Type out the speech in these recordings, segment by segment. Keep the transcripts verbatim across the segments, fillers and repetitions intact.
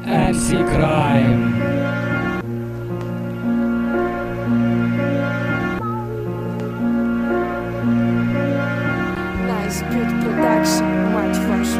эм си Crime. Nice Beat Production, мать вашу.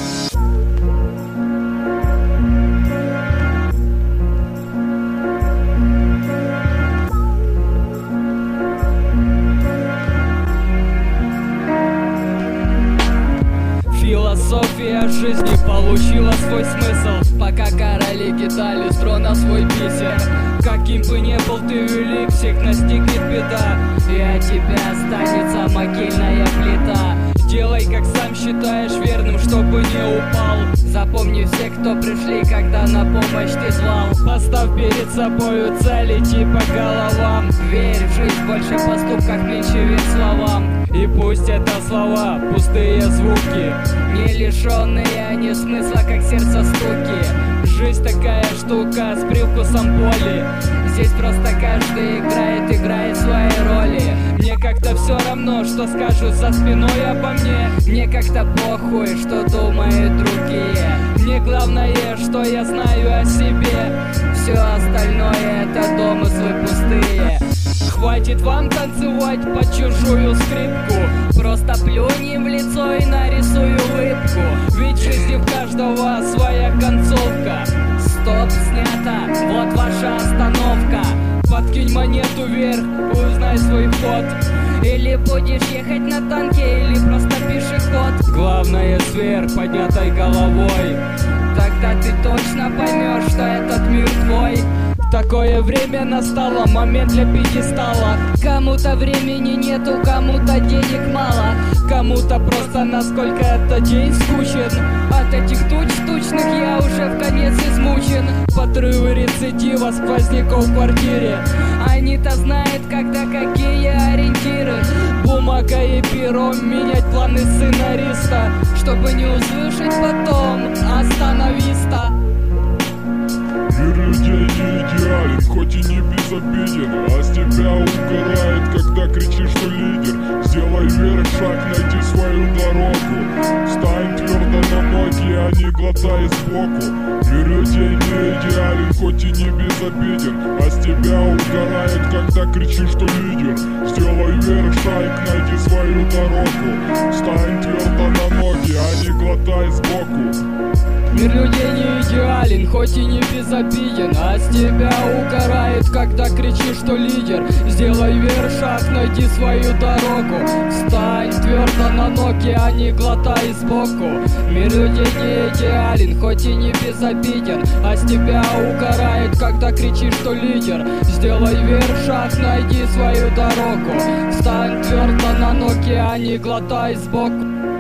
Философия жизни получила свой смысл, пока короли кидали с трона свой бисер. Каким бы ни был ты велик, всех настигнет беда, и от тебя останется могильная плита. Делай, как сам считаешь верным, чтобы не упал. Запомни всех, кто пришли, когда на помощь ты звал. Поставь перед собою цели, типа головам. Верь в жизнь, больше в поступках, меньше верь словам. И пусть это слова, пустые звуки, не лишенные они смысла, как сердце стуки. Жизнь такая штука с привкусом боли. Здесь просто каждый играет, играет свои роли. Мне как-то все равно, что скажут за спиной обо мне. Мне как-то похуй, что думают другие. Мне главное, что я знаю о себе. Все остальное это домыслы пустые. Хватит вам танцевать под чужую скрипку. Просто плюнь им в лицо и нарисуй улыбку. Ведь в жизни в каждого своя концовка. Стоп, снято, вот ваша остановка. Подкинь монету вверх, узнай свой ход. Или будешь ехать на танке, или просто пешеход. Главное сверх поднятой головой. Тогда ты точно поймешь, что этот мир твой. Такое время настало, момент для пьедестала. Кому-то времени нету, кому-то денег мало, кому-то просто насколько этот день скучен. От этих туч тучных я уже в конец измучен. Подрывы рецидива сквозняков в квартире. Они-то знают, когда какие ориентиры. Бумага и пером менять планы сценариста, чтобы не услышать потом «Остановиста». Мир людей не идеален, хоть и не безобиден, а с тебя угорает, когда кричишь, что лидер. Сделай вверх шаг, найди свою дорогу. Встань твердо на ноги, а не глотай сбоку. Мир людей не идеален, хоть и не безобиден, а с тебя угорает, когда кричишь, что лидер. Сделай вверх шаг, найди свою дорогу. Встань твердо на ноги, а не глотай сбоку. Мир людей не идеален, хоть и не безобиден, а с тебя угорает, когда кричишь, что лидер. Сделай вверх шаг, найди свою дорогу. Встань твердо на ноги, а не глотай сбоку. Мир людей не идеален, хоть и не безобиден, а с тебя угорает, когда кричишь, что лидер. Сделай вверх шаг, найди свою дорогу. Встань твердо на ноги, а не глотай сбоку.